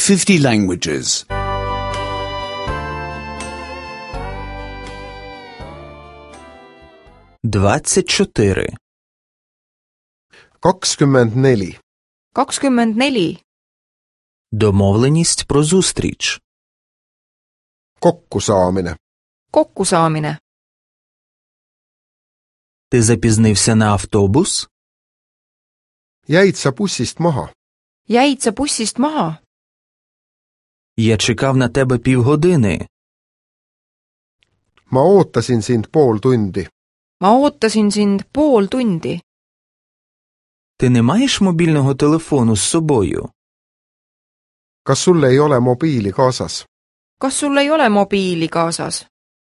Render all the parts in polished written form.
50 languages. 24. 24. 24. Домовленість про зустріч. Kokkusaamine. Kokkusaamine. Ти запізнився на автобус? Jäid sa bussist maha? Jäid sa bussist maha? Я чекав на тебе півгодини. Ma ootasin sind pool tundi. Ma ootasin sind pool tundi. Ти не маєш мобільного телефону з собою? Kas sul ei ole mobiili kaasas? Kas sul ei ole mobiili kaasas?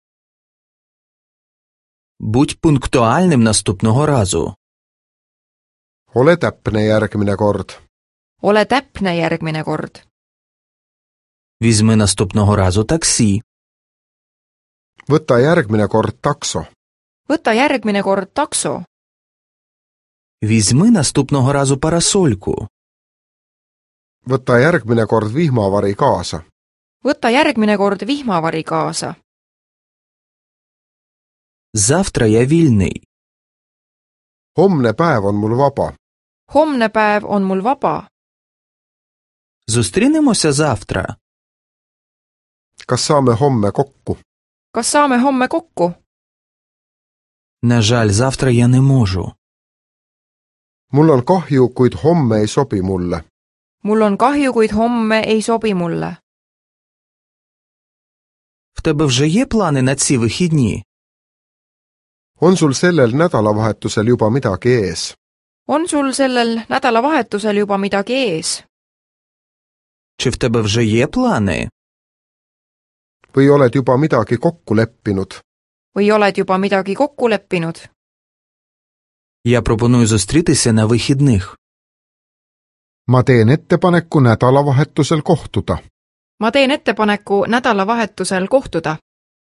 Будь пунктуальним наступного разу. Ole täpne järgmine kord. Ole täpne järgmine kord. Візьми наступного разу таксі. Võta järgmine kord takso. Võta järgmine kord takso. Візьми наступного разу парасольку. Võta järgmine kord vihmavari kaasa. Võta järgmine kord vihmavari kaasa. Завтра я вільний. Homne päev on mul vaba. Homne päev on mul vaba. Зустрінемося завтра. Kas saame homme kokku? Kas saame homme kokku? На жаль, завтра я не можу. Mul on kahju, kuid homme ei sobi mulle. Mul on kahju, kuid homme ei sobi mulle. В тебе вже є плани на ці вихідні? On sul sellel nädalavahetusel juba midagi ees? On sul sellel nädalavahetusel juba midagi ees? Чи в тебе вже є плани? Või oled juba midagi kokku leppinud? Või oled juba midagi kokku leppinud? Я пропоную зустрітися на вихідних. Ma teen ettepaneku nädalavahetusel kohtuda. Ma teen ettepaneku nädalavahetusel kohtuda.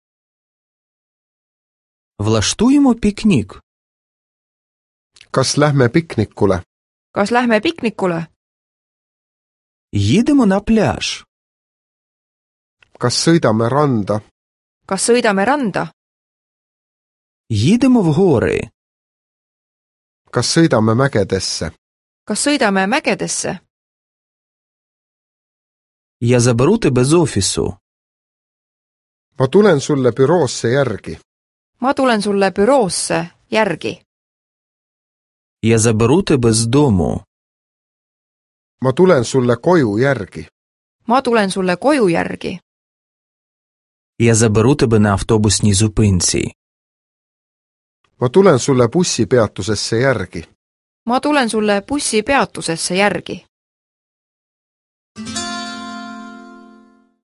Влаштуємо пікнік. Kas lähme piknikule? Kas lähme piknikule? Їдемо на пляж. Kas sõidame randa? Kas sõidame randa? Їдемо в гори. Kas sõidame mägedesse? Kas sõidame mägedesse? Я заберу тебе з офісу. Ma tulen sulle büroosse järgi. Ma tulen sulle büroosse järgi. Я заберу тебе з дому. Ma tulen sulle koju järgi. Ma tulen sulle koju järgi. Я заберу тебе на автобусній зупинці. Ma tulen sulle bussipeatusesse järgi. Ma tulen sulle bussipeatusesse järgi.